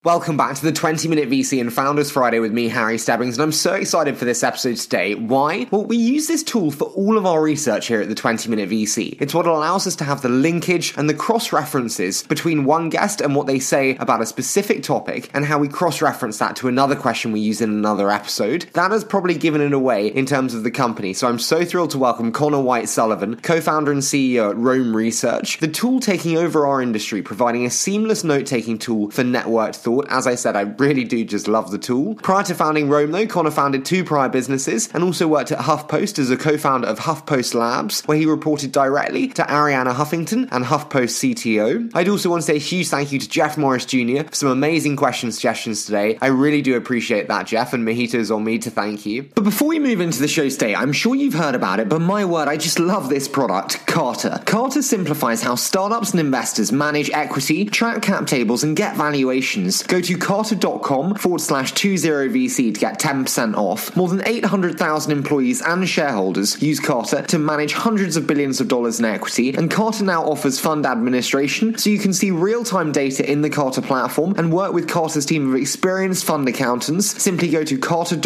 Welcome back to the 20-Minute VC and Founders Friday with me, Harry Stebbings, and I'm so excited for this episode today. Why? Well, we use this tool for all of our research here at the 20-Minute VC. It's what allows us to have the linkage and the cross-references between one guest and what they say about a specific topic, and how we cross-reference that to another question we use in another episode. That has probably given it away in terms of the company, so I'm so thrilled to welcome Connor White-Sullivan, co-founder and CEO at Rome Research, the tool taking over our industry, providing a seamless note-taking tool for networked thought. As I said, I really do just love the tool. Prior to founding Rome, though, Connor founded two prior businesses and also worked at HuffPost as a co-founder of HuffPost Labs, where he reported directly to Arianna Huffington and HuffPost CTO. I'd also want to say a huge thank you to Jeff Morris Jr. for some amazing question suggestions today. I really do appreciate that, Jeff, and mojito's on me to thank you. But before we move into the show today, I'm sure you've heard about it, but my word, I just love this product, Carta. Carta simplifies how startups and investors manage equity, track cap tables, and get valuations. Go to carta.com/20VC to get 10% off. More than 800,000 employees and shareholders use Carta to manage hundreds of billions of dollars in equity, and Carta now offers fund administration, so you can see real-time data in the Carta platform and work with Carta's team of experienced fund accountants. Simply go to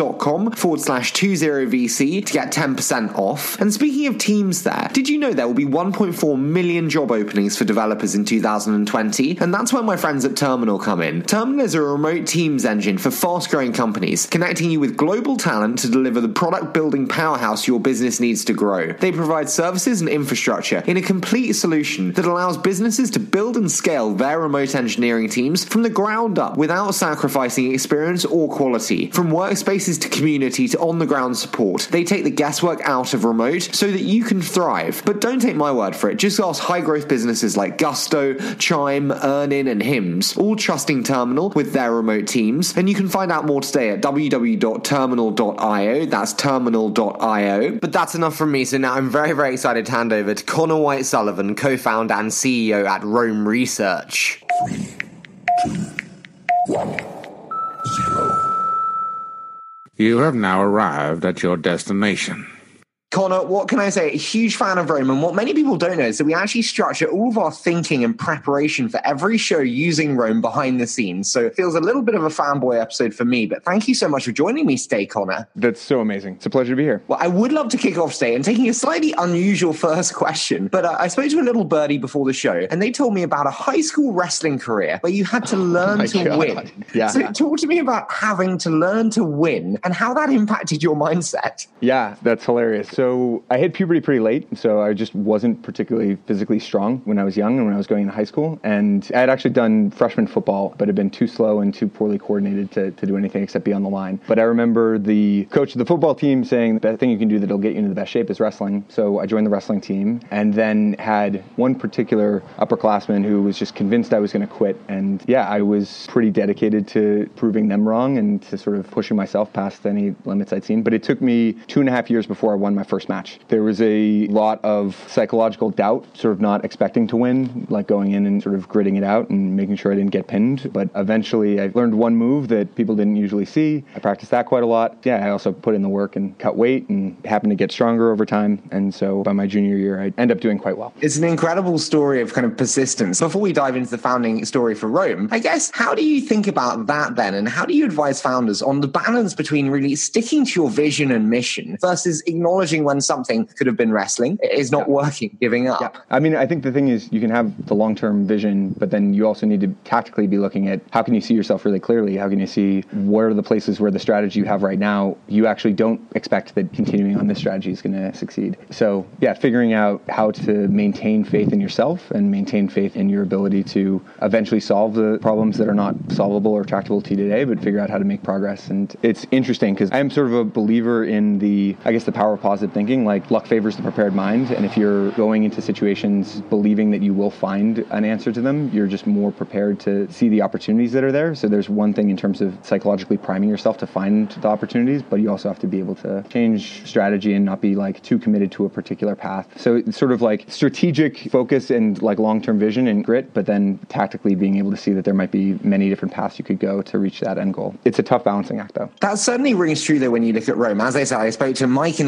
carta.com/20VC to get 10% off. And speaking of teams there, did you know there will be 1.4 million job openings for developers in 2020? And that's where my friends at Terminal come in. Terminal is a remote teams engine for fast-growing companies, connecting you with global talent to deliver the product-building powerhouse your business needs to grow. They provide services and infrastructure in a complete solution that allows businesses to build and scale their remote engineering teams from the ground up without sacrificing experience or quality. From workspaces to community to on-the-ground support, they take the guesswork out of remote so that you can thrive. But don't take my word for it. Just ask high-growth businesses like Gusto, Chime, Earnin, and Hims, all trusting Terminal with their remote teams. And you can find out more today at www.terminal.io. That's terminal.io. But that's enough from me, so now I'm very, very excited to hand over to Connor White-Sullivan, co-founder and CEO at Rome Research. 3, 2, 1, 0. You have now arrived at your destination. Connor, what can I say? A huge fan of Rome, and what many people don't know is that we actually structure all of our thinking and preparation for every show using Rome behind the scenes. So it feels a little bit of a fanboy episode for me, but thank you so much for joining me today, Connor. That's so amazing. It's a pleasure to be here. Well, I would love to kick off today and taking a slightly unusual first question, but I spoke to a little birdie before the show, and they told me about a high school wrestling career where you had to learn to win. Yeah. So talk to me about having to learn to win and how that impacted your mindset. Yeah, that's hilarious. So I hit puberty pretty late, so I just wasn't particularly physically strong when I was young and when I was going into high school. And I had actually done freshman football, but had been too slow and too poorly coordinated to do anything except be on the line. But I remember the coach of the football team saying the best thing you can do that'll get you into the best shape is wrestling. So I joined the wrestling team and then had one particular upperclassman who was just convinced I was going to quit. And yeah, I was pretty dedicated to proving them wrong and to sort of pushing myself past any limits I'd seen. But it took me 2.5 years before I won my first match. There was a lot of psychological doubt, sort of not expecting to win, like going in and sort of gritting it out and making sure I didn't get pinned. But eventually I learned one move that people didn't usually see. I practiced that quite a lot. Yeah, I also put in the work and cut weight and happened to get stronger over time. And so by my junior year, I ended up doing quite well. It's an incredible story of kind of persistence. Before we dive into the founding story for Rome, I guess, how do you think about that then? And how do you advise founders on the balance between really sticking to your vision and mission versus acknowledging when something could have been wrestling is not working, giving up? Yeah. I mean, I think the thing is you can have the long-term vision, but then you also need to tactically be looking at how can you see yourself really clearly? How can you see where are the places where the strategy you have right now, you actually don't expect that continuing on this strategy is going to succeed. So yeah, figuring out how to maintain faith in yourself and maintain faith in your ability to eventually solve the problems that are not solvable or tractable to you today, but figure out how to make progress. And it's interesting because I am sort of a believer in the power of positive thinking. Like luck favors the prepared mind. And if you're going into situations believing that you will find an answer to them, you're just more prepared to see the opportunities that are there. So there's one thing in terms of psychologically priming yourself to find the opportunities, but you also have to be able to change strategy and not be like too committed to a particular path. So it's sort of like strategic focus and like long-term vision and grit, but then tactically being able to see that there might be many different paths you could go to reach that end goal. It's a tough balancing act though. That certainly rings true though when you look at Rome. As I said, I spoke to Mike and Anik before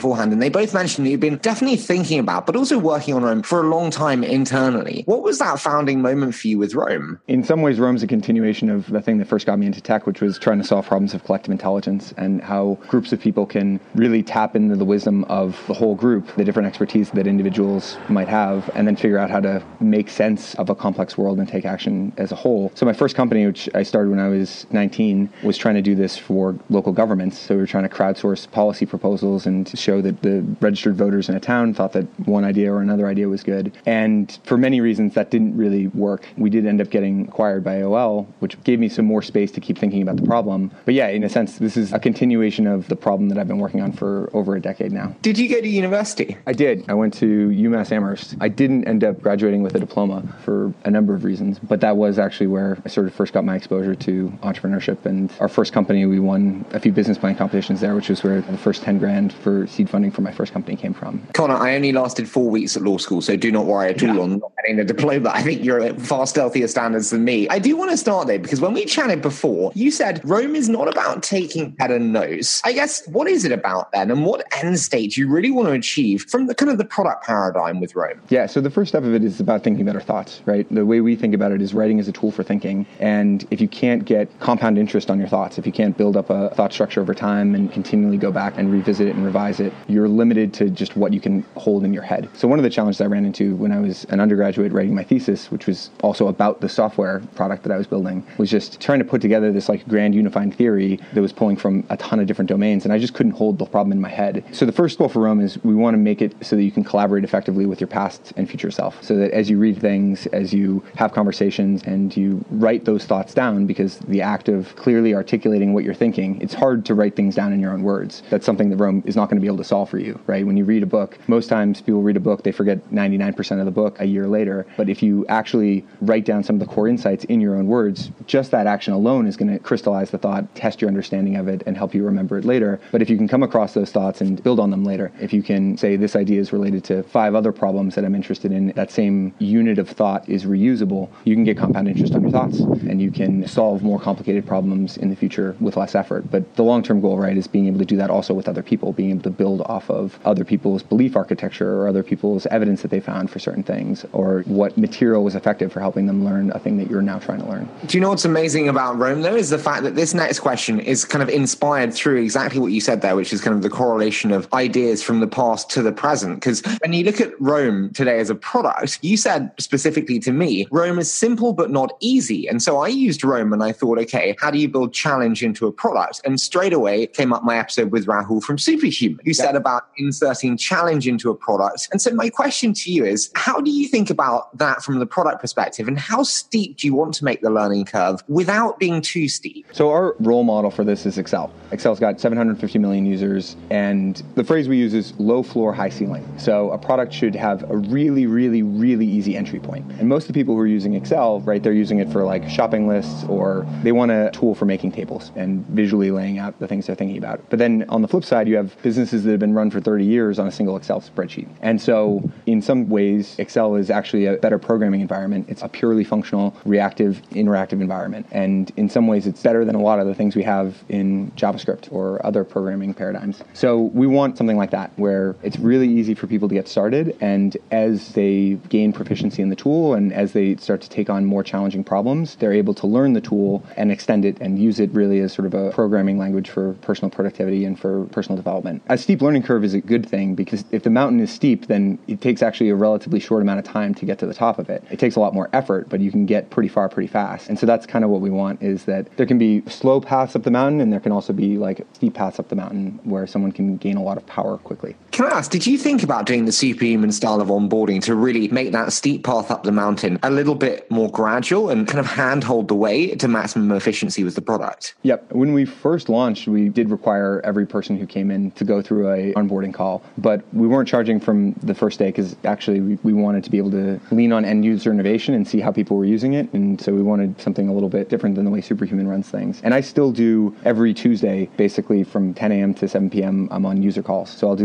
beforehand, and they both mentioned that you've been definitely thinking about, but also working on Rome for a long time internally. What was that founding moment for you with Rome? In some ways, Rome's a continuation of the thing that first got me into tech, which was trying to solve problems of collective intelligence and how groups of people can really tap into the wisdom of the whole group, the different expertise that individuals might have, and then figure out how to make sense of a complex world and take action as a whole. So my first company, which I started when I was 19, was trying to do this for local governments. So we were trying to crowdsource policy proposals and show that the registered voters in a town thought that one idea or another idea was good. And for many reasons, that didn't really work. We did end up getting acquired by AOL, which gave me some more space to keep thinking about the problem. But yeah, in a sense, this is a continuation of the problem that I've been working on for over a decade now. Did you go to university? I did. I went to UMass Amherst. I didn't end up graduating with a diploma for a number of reasons, but that was actually where I sort of first got my exposure to entrepreneurship. And our first company, we won a few business plan competitions there, which was where the first 10 grand for seed funding for my first company came from. Connor, I only lasted 4 weeks at law school, so do not worry at all on not getting the diploma. I think you're at far stealthier standards than me. I do want to start there because when we chatted before, you said Rome is not about taking better notes. I guess, what is it about then, and what end state do you really want to achieve from the kind of the product paradigm with Rome? Yeah, so the first step of it is about thinking better thoughts, right? The way we think about it is writing is a tool for thinking. And if you can't get compound interest on your thoughts, if you can't build up a thought structure over time and continually go back and revisit it and revise it, you're limited to just what you can hold in your head. So one of the challenges I ran into when I was an undergraduate writing my thesis, which was also about the software product that I was building, was just trying to put together this like grand unifying theory that was pulling from a ton of different domains, and I just couldn't hold the problem in my head. So the first goal for Rome is we want to make it so that you can collaborate effectively with your past and future self, so that as you read things, as you have conversations, and you write those thoughts down, because the act of clearly articulating what you're thinking, it's hard to write things down in your own words. That's something that Rome is not going to be able to solve for you, right? When you read a book, most times people read a book, they forget 99% of the book a year later. But if you actually write down some of the core insights in your own words, just that action alone is going to crystallize the thought, test your understanding of it, and help you remember it later. But if you can come across those thoughts and build on them later, if you can say this idea is related to 5 other problems that I'm interested in, that same unit of thought is reusable, you can get compound interest on your thoughts, and you can solve more complicated problems in the future with less effort. But the long-term goal, right, is being able to do that also with other people, being able to build off of other people's belief architecture or other people's evidence that they found for certain things, or what material was effective for helping them learn a thing that you're now trying to learn. Do you know what's amazing about Rome, though, is the fact that this next question is kind of inspired through exactly what you said there, which is kind of the correlation of ideas from the past to the present. Because when you look at Rome today as a product, you said specifically to me, Rome is simple but not easy. And so I used Rome and I thought, okay, how do you build challenge into a product? And straight away came up my episode with Rahul from Superhuman, who said about inserting challenge into a product. And so my question to you is, how do you think about that from the product perspective, and how steep do you want to make the learning curve without being too steep? So our role model for this is Excel. Excel's got 750 million users, and the phrase we use is low floor, high ceiling. So a product should have a really, really, really easy entry point. And most of the people who are using Excel, right, they're using it for like shopping lists, or they want a tool for making tables and visually laying out the things they're thinking about. But then on the flip side, you have businesses that have been run for 30 years on a single Excel spreadsheet. And so in some ways, Excel is actually a better programming environment. It's a purely functional, reactive, interactive environment. And in some ways, it's better than a lot of the things we have in JavaScript or other programming paradigms. So we want something like that, where it's really easy for people to get started. And as they gain proficiency in the tool, and as they start to take on more challenging problems, they're able to learn the tool and extend it and use it really as sort of a programming language for personal productivity and for personal development. A steep learning curve is a good thing, because if the mountain is steep, then it takes actually a relatively short amount of time to get to the top of it. It takes a lot more effort, but you can get pretty far pretty fast. And so that's kind of what we want, is that there can be slow paths up the mountain, and there can also be like steep paths up the mountain where someone can gain a lot of power quickly. Can I ask, did you think about doing the Superhuman style of onboarding to really make that steep path up the mountain a little bit more gradual and kind of handhold the way to maximum efficiency with the product? Yep. When we first launched, we did require every person who came in to go through a onboarding call, but we weren't charging from the first day, because actually we wanted to be able to lean on end user innovation and see how people were using it. And so we wanted something a little bit different than the way Superhuman runs things. And I still do every Tuesday, basically from 10 a.m. to 7 p.m. I'm on user calls. So I'll do a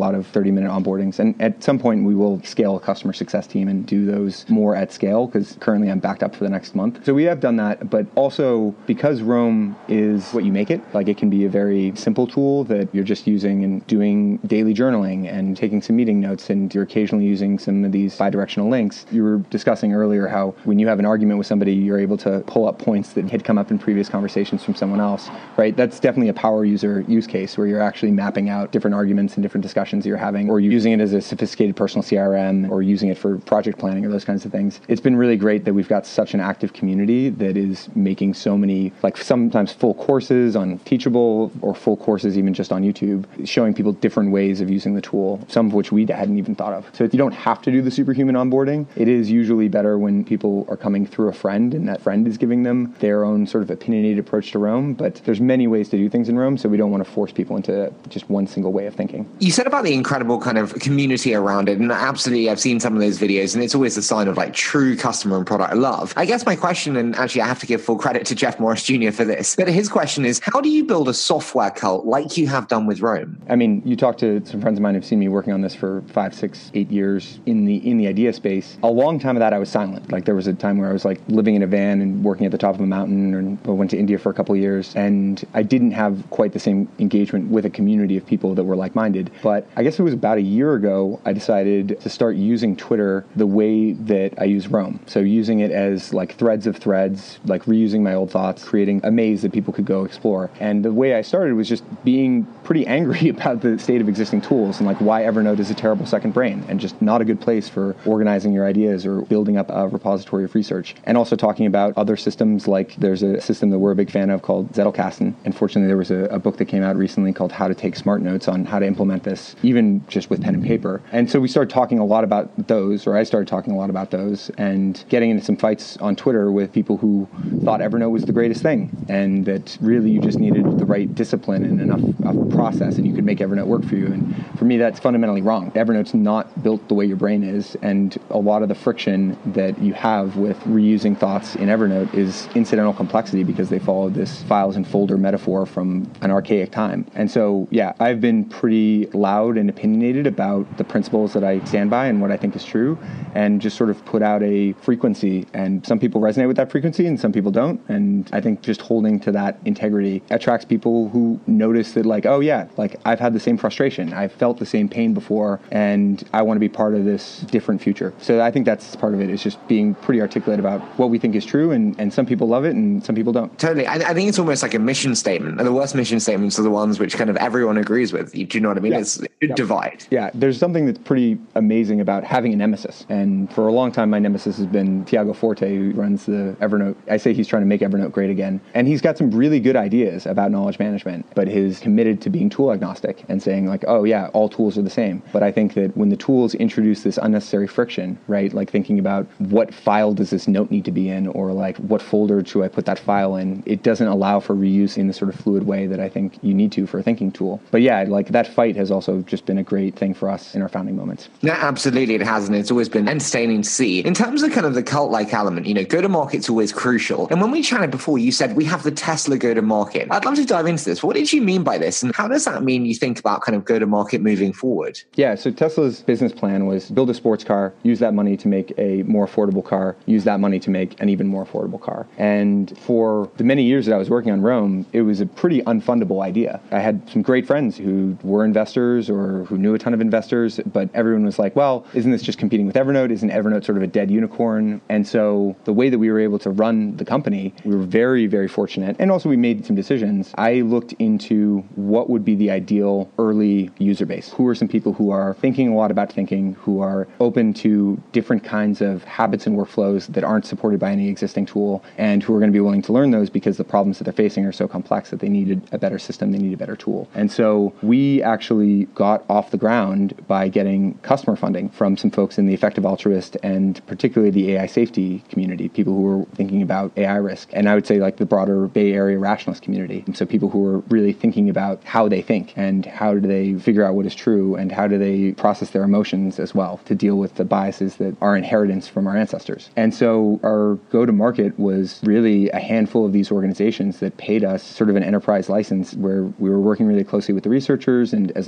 lot of 30-minute onboardings. And at some point, we will scale a customer success team and do those more at scale, because currently I'm backed up for the next month. So we have done that, but also because Roam is what you make it, like it can be a very simple tool that you're just using and doing daily journaling and taking some meeting notes, and you're occasionally using some of these bi-directional links. You were discussing earlier how when you have an argument with somebody, you're able to pull up points that had come up in previous conversations from someone else, right? That's definitely a power user use case where you're actually mapping out different arguments and different discussions you're having, or using it as a sophisticated personal CRM, or using it for project planning or those kinds of things. It's been really great that we've got such an active community that is making so many, like sometimes full courses on Teachable, or full courses even just on YouTube, showing people different ways of using the tool, some of which we hadn't even thought of. So you don't have to do the superhuman onboarding. It is usually better when people are coming through a friend, and that friend is giving them their own sort of opinionated approach to Roam. But there's many ways to do things in Roam, so we don't want to force people into just one single way of thinking. You said about the incredible kind of community around it, and absolutely I've seen some of those videos, and it's always a sign of like true customer and product love. I guess my question, and actually I have to give full credit to Jeff Morris Jr. for this, but his question is, how do you build a software cult like you have done with Roam? I mean, you talk to some friends of mine who've seen me working on this for 5, 6, 8 years in the idea space. A long time of that I was silent. Like there was a time where I was like living in a van and working at the top of a mountain, and I went to India for a couple of years, and I didn't have quite the same engagement with a community of people that were like-minded. But I guess it was about a year ago I decided to start using Twitter the way that I use Roam. So using it as like threads of threads, like reusing my old thoughts, creating a maze that people could go explore. And the way I started was just being pretty angry about the state of existing tools and like why Evernote is a terrible second brain and just not a good place for organizing your ideas or building up a repository of research. And also talking about other systems, like there's a system that we're a big fan of called Zettelkasten. And fortunately, there was a book that came out recently called How to Take Smart Notes on how to implement this, even just with pen and paper. And so we started talking a lot about those, or I started talking a lot about those, and getting into some fights on Twitter with people who thought Evernote was the greatest thing, and that really you just needed the right discipline and enough of a process and you could make Evernote work for you. And for me, that's fundamentally wrong. Evernote's not built the way your brain is, and a lot of the friction that you have with reusing thoughts in Evernote is incidental complexity because they follow this files and folder metaphor from an archaic time. And so, yeah, I've been pretty loud and opinionated about the principles that I stand by and what I think is true, and just sort of put out a frequency. And some people resonate with that frequency and some people don't. And I think just holding to that integrity attracts people who notice that, like, oh yeah, like I've had the same frustration. I've felt the same pain before, and I want to be part of this different future. So I think that's part of it, is just being pretty articulate about what we think is true, and some people love it and some people don't. Totally. I think it's almost like a mission statement, and the worst mission statements are the ones which kind of everyone agrees with. Do you know what I mean? Yeah. It's divide. Yeah, there's something that's pretty amazing about having a nemesis. And for a long time, my nemesis has been Tiago Forte, who runs the Evernote. I say he's trying to make Evernote great again. And he's got some really good ideas about knowledge management, but he's committed to being tool agnostic and saying like, oh yeah, all tools are the same. But I think that when the tools introduce this unnecessary friction, right, like thinking about what file does this note need to be in, or like what folder should I put that file in, it doesn't allow for reuse in the sort of fluid way that I think you need to for a thinking tool. But yeah, like that fight has also just been a great thing for us in our founding moments. Yeah, absolutely it has, and it's always been entertaining to see. In terms of kind of the cult-like element, go-to-market's always crucial. And when we chatted before, you said we have the Tesla go-to-market. I'd love to dive into this. What did you mean by this, and how does that mean you think about kind of go-to-market moving forward? Yeah, so Tesla's business plan was build a sports car, use that money to make a more affordable car, use that money to make an even more affordable car. And for the many years that I was working on Roam, it was a pretty unfundable idea. I had some great friends who were investors or who knew a ton of investors, but everyone was like, well, isn't this just competing with Evernote? Isn't Evernote sort of a dead unicorn? And so the way that we were able to run the company, we were very, very fortunate. And also we made some decisions. I looked into what would be the ideal early user base. Who are some people who are thinking a lot about thinking, who are open to different kinds of habits and workflows that aren't supported by any existing tool, and who are going to be willing to learn those because the problems that they're facing are so complex that they needed a better system, they need a better tool. And so we actually got off the ground by getting customer funding from some folks in the effective altruist and particularly the AI safety community, people who were thinking about AI risk. And I would say like the broader Bay Area rationalist community. And so people who are really thinking about how they think and how do they figure out what is true and how do they process their emotions as well to deal with the biases that are inheritance from our ancestors. And so our go-to-market was really a handful of these organizations that paid us sort of an enterprise license where we were working really closely with the researchers, and as long as we were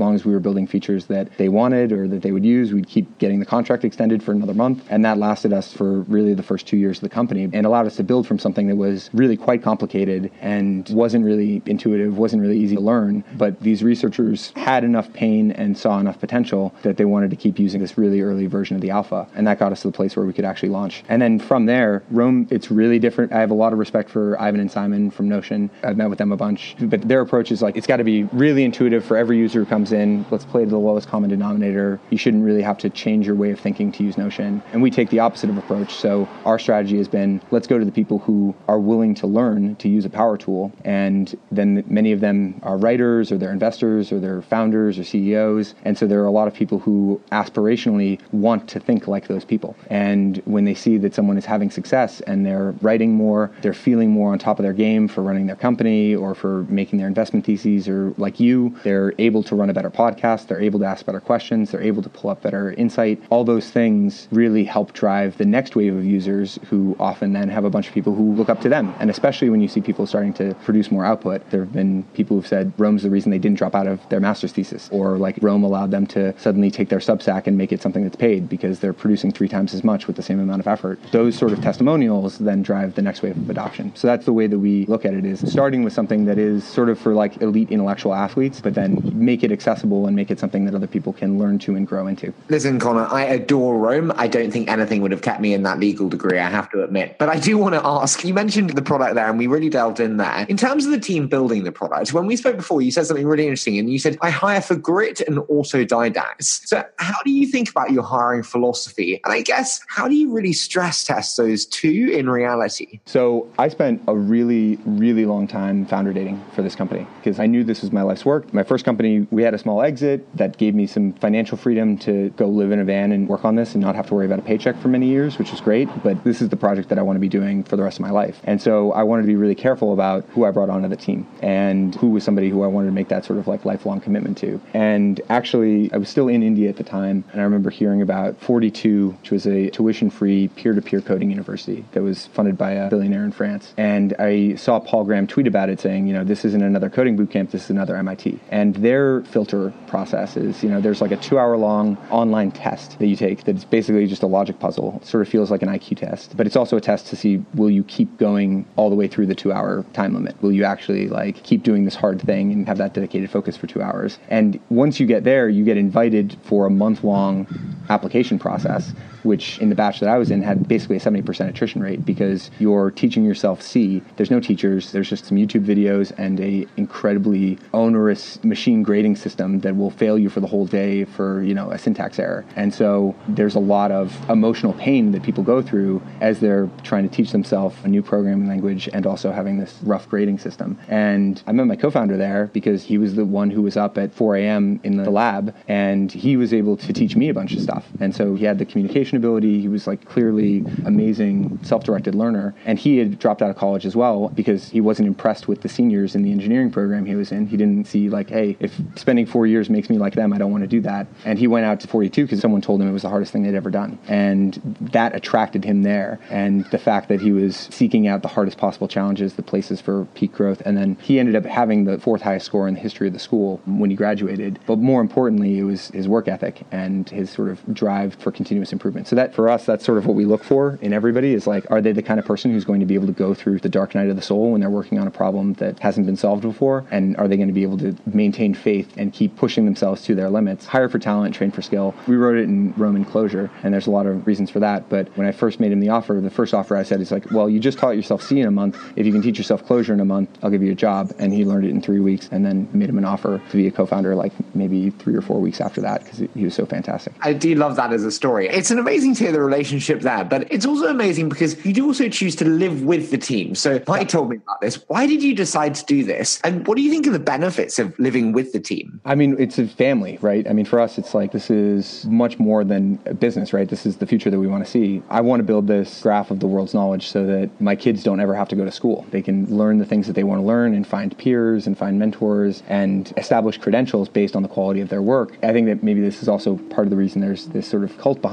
building features that they wanted or that they would use. We'd keep getting the contract extended for another month. And that lasted us for really the first 2 years of the company and allowed us to build from something that was really quite complicated and wasn't really intuitive, wasn't really easy to learn. But these researchers had enough pain and saw enough potential that they wanted to keep using this really early version of the alpha. And that got us to the place where we could actually launch. And then from there, Roam, it's really different. I have a lot of respect for Ivan and Simon from Notion. I've met with them a bunch. But their approach is like, it's got to be really intuitive for every user who comes in. Let's play to the lowest common denominator. You shouldn't really have to change your way of thinking to use Notion. And we take the opposite of approach. So our strategy has been, let's go to the people who are willing to learn to use a power tool. And then many of them are writers or they're investors or they're founders or CEOs. And so there are a lot of people who aspirationally want to think like those people. And when they see that someone is having success and they're writing more, they're feeling more on top of their game for running their company or for making their investment theses, or like you, they're able to run a better podcast, they're able to ask better questions, they're able to pull up better insight. All those things really help drive the next wave of users who often then have a bunch of people who look up to them. And especially when you see people starting to produce more output, there have been people who've said Roam's the reason they didn't drop out of their master's thesis, or like Roam allowed them to suddenly take their Substack and make it something that's paid because they're producing 3 times as much with the same amount of effort. Those sort of testimonials then drive the next wave of adoption. So that's the way that we look at it, is starting with something that is sort of for like elite intellectual athletes, but then make it accessible and make it something that other people can learn to and grow into. Listen, Connor, I adore Roam. I don't think anything would have kept me in that legal degree, I have to admit. But I do want to ask, you mentioned the product there and we really delved in there. In terms of the team building the product, when we spoke before, you said something really interesting and you said, I hire for grit and autodidacts. So how do you think about your hiring philosophy? And I guess, how do you really stress test those two in reality? So I spent a really, really long time founder dating for this company because I knew this was my life's work. My first company, we had a small exit that gave me some financial freedom to go live in a van and work on this and not have to worry about a paycheck for many years, which is great. But this is the project that I want to be doing for the rest of my life. And so I wanted to be really careful about who I brought onto the team and who was somebody who I wanted to make that sort of like lifelong commitment to. And actually, I was still in India at the time. And I remember hearing about 42, which was a tuition-free peer-to-peer coding university that was funded by a billionaire in France. And I saw Paul Graham tweet about it saying, this isn't another coding bootcamp, this is another MIT. And their filter process is, there's like a 2-hour-long online test that you take that's basically just a logic puzzle. It sort of feels like an IQ test, but it's also a test to see, will you keep going all the way through the 2-hour time limit? Will you actually like keep doing this hard thing and have that dedicated focus for 2 hours? And once you get there, you get invited for a month-long application process, which in the batch that I was in had basically a 70% attrition rate because you're teaching yourself C. There's no teachers. There's just some YouTube videos and a incredibly onerous machine grading system that will fail you for the whole day for, a syntax error. And so there's a lot of emotional pain that people go through as they're trying to teach themselves a new programming language and also having this rough grading system. And I met my co-founder there because he was the one who was up at 4 a.m. in the lab, and he was able to teach me a bunch of stuff. And so he had the communication ability. He was like clearly amazing self-directed learner. And he had dropped out of college as well because he wasn't impressed with the seniors in the engineering program he was in. He didn't see like, hey, if spending 4 years makes me like them, I don't want to do that. And he went out to 42 because someone told him it was the hardest thing they'd ever done. And that attracted him there. And the fact that he was seeking out the hardest possible challenges, the places for peak growth. And then he ended up having the 4th highest score in the history of the school when he graduated. But more importantly, it was his work ethic and his sort of drive for continuous improvement. So that for us, that's sort of what we look for in everybody is like, are they the kind of person who's going to be able to go through the dark night of the soul when they're working on a problem that hasn't been solved before? And are they going to be able to maintain faith and keep pushing themselves to their limits? Hire for talent, train for skill. We wrote it in Roam Clojure, and there's a lot of reasons for that. But when I first made him the offer, the first offer I said is like, well, you just taught yourself C in a month. If you can teach yourself Clojure in a month, I'll give you a job. And he learned it in 3 weeks and then made him an offer to be a co-founder like maybe 3 or 4 weeks after that because he was so fantastic. I do love that as a story. It's an amazing to hear the relationship there, but it's also amazing because you do also choose to live with the team. So Mike told me about this. Why did you decide to do this? And what do you think are the benefits of living with the team? I mean, it's a family, right? I mean, for us, it's like this is much more than a business, right? This is the future that we want to see. I want to build this graph of the world's knowledge so that my kids don't ever have to go to school. They can learn the things that they want to learn and find peers and find mentors and establish credentials based on the quality of their work. I think that maybe this is also part of the reason there's this sort of cult behind it is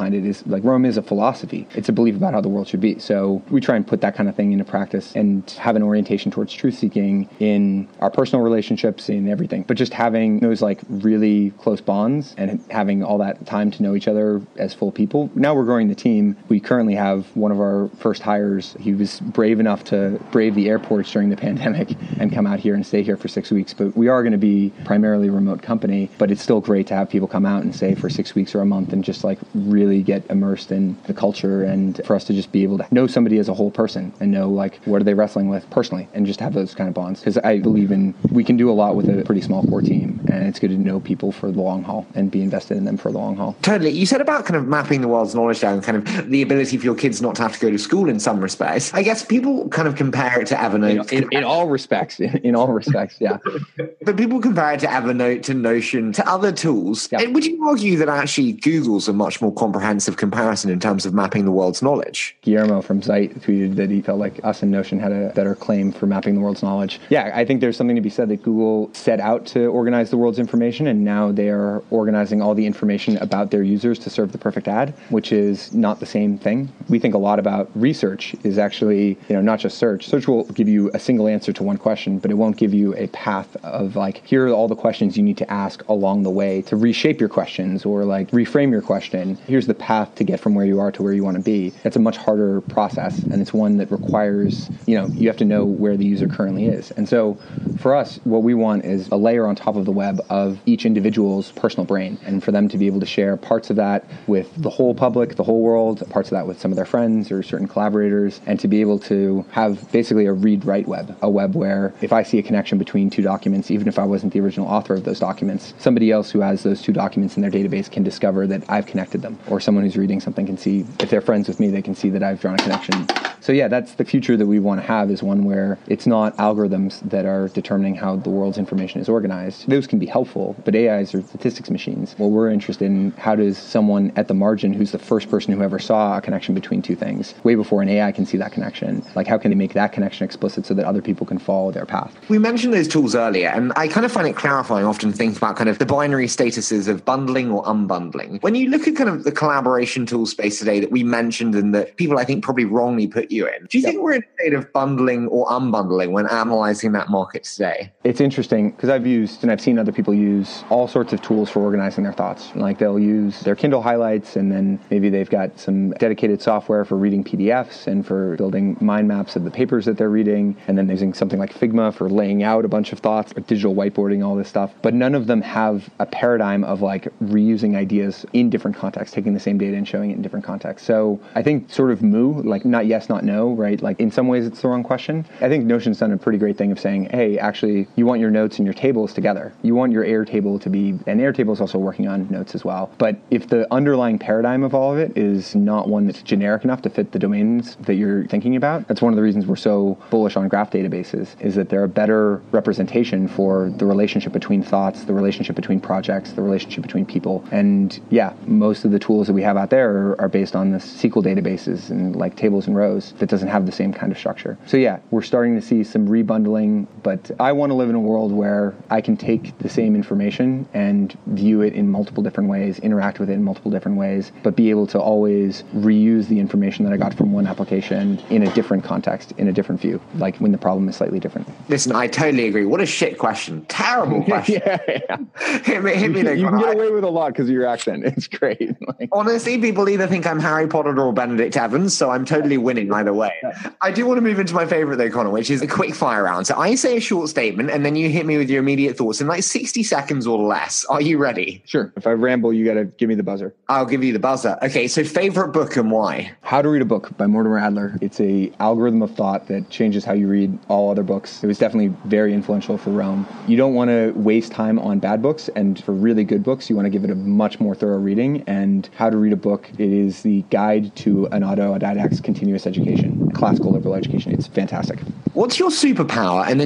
Like Rome is a philosophy. It's a belief about how the world should be. So we try and put that kind of thing into practice and have an orientation towards truth seeking in our personal relationships, in everything. But just having those like really close bonds and having all that time to know each other as full people. Now we're growing the team. We currently have one of our first hires. He was brave enough to brave the airports during the pandemic and come out here and stay here for 6 weeks. But we are going to be primarily a remote company, but it's still great to have people come out and stay for 6 weeks or a month and just like really get immersed in the culture, and for us to just be able to know somebody as a whole person and know like what are they wrestling with personally and just have those kind of bonds. Because I believe we can do a lot with a pretty small core team, and it's good to know people for the long haul and be invested in them for the long haul. Totally. You said about kind of mapping the world's knowledge down, kind of the ability for your kids not to have to go to school in some respects. I guess people kind of compare it to Evernote. In all respects, in all respects, yeah. But people compare it to Evernote, to Notion, to other tools. Yeah. And would you argue that actually Google's a much more comprehensive comparison in terms of mapping the world's knowledge? Guillermo from Zeit tweeted that he felt like us and Notion had a better claim for mapping the world's knowledge. Yeah, I think there's something to be said that Google set out to organize the world's information, and now they are organizing all the information about their users to serve the perfect ad, which is not the same thing. We think a lot about research is actually, not just search. Search will give you a single answer to one question, but it won't give you a path of like, here are all the questions you need to ask along the way to reshape your questions or like reframe your question. Here's the path to get from where you are to where you want to be. That's a much harder process, and it's one that requires, you have to know where the user currently is. And so for us, what we want is a layer on top of the web of each individual's personal brain, and for them to be able to share parts of that with the whole public, the whole world, parts of that with some of their friends or certain collaborators, and to be able to have basically a read-write web, a web where if I see a connection between two documents, even if I wasn't the original author of those documents, somebody else who has those two documents in their database can discover that I've connected them, or someone who's reading something can see, if they're friends with me, they can see that I've drawn a connection. So yeah, that's the future that we want to have, is one where it's not algorithms that are determining how the world's information is organized. Those can be helpful, but AIs are statistics machines. Well, we're interested in how does someone at the margin who's the first person who ever saw a connection between two things, way before an AI can see that connection, like how can they make that connection explicit so that other people can follow their path? We mentioned those tools earlier, and I kind of find it clarifying often to think about kind of the binary statuses of bundling or unbundling. When you look at kind of the collaboration tool space today that we mentioned and that people I think probably wrongly put you in, do you think we're in a state of bundling or unbundling when analyzing that market today? It's interesting because I've used and I've seen other people use all sorts of tools for organizing their thoughts. Like they'll use their Kindle highlights, and then maybe they've got some dedicated software for reading PDFs and for building mind maps of the papers that they're reading, and then they're using something like Figma for laying out a bunch of thoughts, or digital whiteboarding, all this stuff. But none of them have a paradigm of like reusing ideas in different contexts, taking the same data and showing it in different contexts. So I think sort of like not yes, not no, right? Like in some ways it's the wrong question. I think Notion's done a pretty great thing of saying, hey, actually you want your notes and your tables together. You want your Airtable to be, and Airtable is also working on notes as well. But if the underlying paradigm of all of it is not one that's generic enough to fit the domains that you're thinking about, that's one of the reasons we're so bullish on graph databases, is that they're a better representation for the relationship between thoughts, the relationship between projects, the relationship between people. And yeah, most of the tools that we have out there are based on the SQL databases and like tables and rows that doesn't have the same kind of structure. So yeah, we're starting to see some rebundling, but I want to live in a world where I can take the same information and view it in multiple different ways, interact with it in multiple different ways, but be able to always reuse the information that I got from one application in a different context, in a different view, like when the problem is slightly different. Listen, I totally agree. What a shit question. Terrible question. yeah. Hit me there. You can get away with a lot because of your accent. It's great. Honestly, people either think I'm Harry Potter or Benedict Evans, so I'm totally winning either way. I do want to move into my favorite though, Connor, which is a quick fire round. So I say a short statement and then you hit me with your immediate thoughts in like 60 seconds or less. Are you ready? Sure. If I ramble, you got to give me the buzzer. I'll give you the buzzer. Okay, so favorite book and why? How to Read a Book by Mortimer Adler. It's a algorithm of thought that changes how you read all other books. It was definitely very influential for Rome. You don't want to waste time on bad books, and for really good books, you want to give it a much more thorough reading. And How to Read a Book, it is the guide to an autodidact's continuous education, classical liberal education. It's fantastic. What's your superpower and then your weakness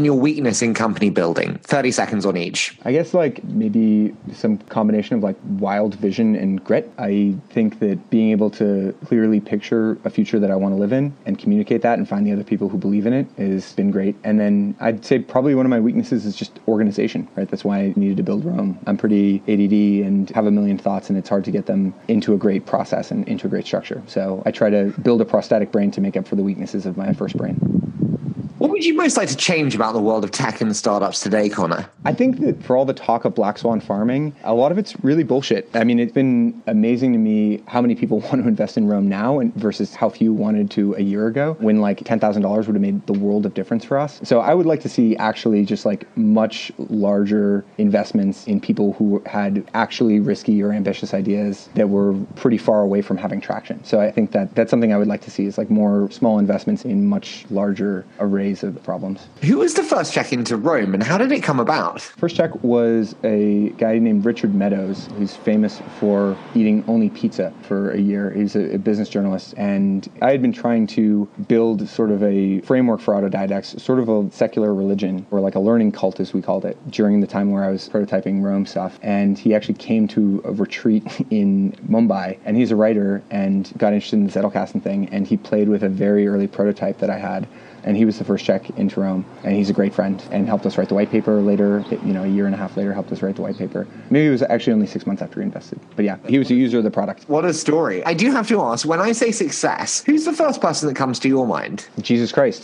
weakness in company building? 30 seconds on each. I guess like maybe some combination of like wild vision and grit. I think that being able to clearly picture a future that I want to live in and communicate that and find the other people who believe in it has been great. And then I'd say probably one of my weaknesses is just organization, right? That's why I needed to build Roam. I'm pretty ADD and have a million thoughts, and it's hard to get them into a great process and into a great structure. So I try to build a prosthetic brain to make up for the weaknesses of my first brain. What would you most like to change about the world of tech and startups today, Connor? I think that for all the talk of black swan farming, a lot of it's really bullshit. I mean, it's been amazing to me how many people want to invest in Roam now and versus how few wanted to a year ago, when like $10,000 would have made the world of difference for us. So I would like to see actually just like much larger investments in people who had actually risky or ambitious ideas that were pretty far away from having traction. So I think that that's something I would like to see, is like more small investments in much larger arrays of problems. Who was the first check into Roam, and how did it come about? First check was a guy named Richard Meadows, who's famous for eating only pizza for a year. He's a business journalist, and I had been trying to build sort of a framework for autodidacts, sort of a secular religion, or like a learning cult, as we called it, during the time where I was prototyping Roam stuff. And he actually came to a retreat in Mumbai, and he's a writer and got interested in the Zettelkasten thing, and he played with a very early prototype that I had. And he was the first check into Roam, and he's a great friend and helped us write the white paper later. A year and a half later, helped us write the white paper. Maybe it was actually only 6 months after he invested. But yeah, he was a user of the product. What a story. I do have to ask, when I say success, who's the first person that comes to your mind? Jesus Christ.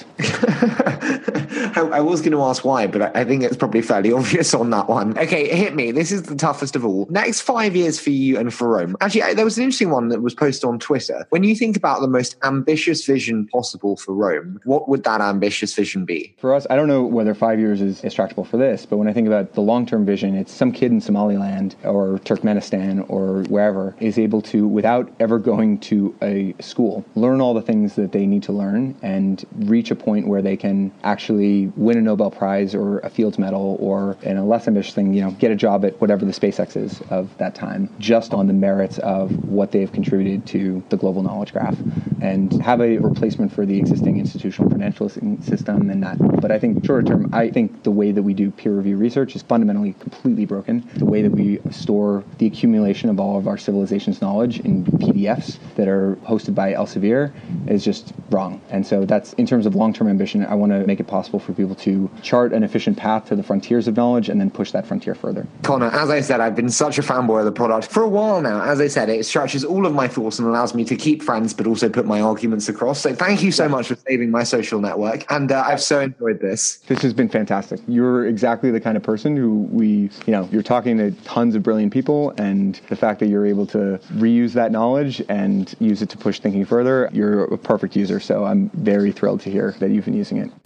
I was going to ask why, but I think it's probably fairly obvious on that one. Okay, hit me. This is the toughest of all. Next 5 years for you and for Roam. Actually, there was an interesting one that was posted on Twitter. When you think about the most ambitious vision possible for Roam, what would that ambitious vision be? For us, I don't know whether 5 years is tractable for this, but when I think about the long-term vision, it's some kid in Somaliland or Turkmenistan or wherever is able to, without ever going to a school, learn all the things that they need to learn and reach a point where they can actually win a Nobel Prize or a Fields Medal, or in a less ambitious thing, get a job at whatever the SpaceX is of that time, just on the merits of what they've contributed to the global knowledge graph, and have a replacement for the existing institutional credential system and that. But I think shorter term, I think the way that we do peer review research is fundamentally completely broken. The way that we store the accumulation of all of our civilization's knowledge in PDFs that are hosted by Elsevier is just wrong. And so that's, in terms of long-term ambition, I want to make it possible for people to chart an efficient path to the frontiers of knowledge and then push that frontier further. Connor, as I said, I've been such a fanboy of the product for a while now. As I said, it stretches all of my thoughts and allows me to keep friends, but also put my arguments across. So thank you so much for saving my social network. And I've so enjoyed this. This has been fantastic. You're exactly the kind of person who you're talking to tons of brilliant people, and the fact that you're able to reuse that knowledge and use it to push thinking further, you're a perfect user. So I'm very thrilled to hear that you've been using it.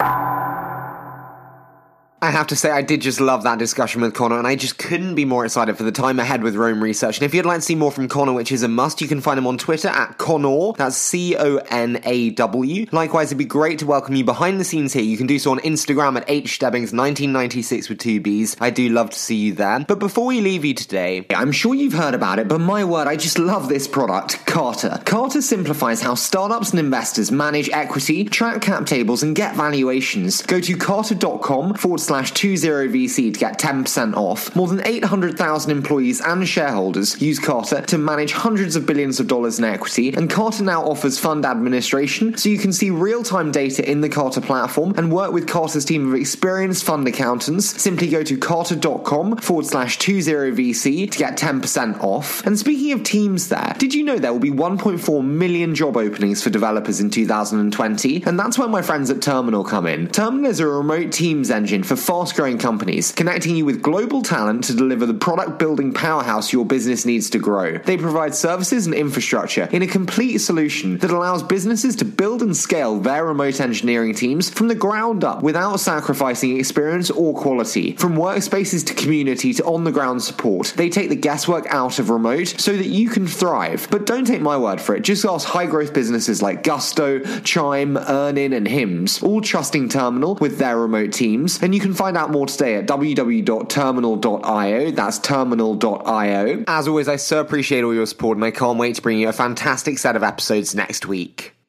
I have to say, I did just love that discussion with Connor, and I just couldn't be more excited for the time ahead with Roam Research. And if you'd like to see more from Connor, which is a must, you can find him on Twitter at Connor. That's Conaw. Likewise, it'd be great to welcome you behind the scenes here. You can do so on Instagram at hstebbings1996 with 2 Bs. I do love to see you there. But before we leave you today, I'm sure you've heard about it, but my word, I just love this product, Carter. Carter simplifies how startups and investors manage equity, track cap tables, and get valuations. Go to carter.com/20VC to get 10% off. More than 800,000 employees and shareholders use Carter to manage hundreds of billions of dollars in equity, and Carter now offers fund administration, so you can see real-time data in the Carter platform and work with Carter's team of experienced fund accountants. Simply go to carter.com/20VC to get 10% off. And speaking of teams there, did you know there will be 1.4 million job openings for developers in 2020? And that's where my friends at Terminal come in. Terminal is a remote teams engine for fast-growing companies, connecting you with global talent to deliver the product-building powerhouse your business needs to grow. They provide services and infrastructure in a complete solution that allows businesses to build and scale their remote engineering teams from the ground up without sacrificing experience or quality. From workspaces to community to on-the-ground support, they take the guesswork out of remote so that you can thrive. But don't take my word for it. Just ask high-growth businesses like Gusto, Chime, Earnin, and Hims, all trusting Terminal with their remote teams. And you can find out more today at www.terminal.io. That's terminal.io. As always, I so appreciate all your support, and I can't wait to bring you a fantastic set of episodes next week.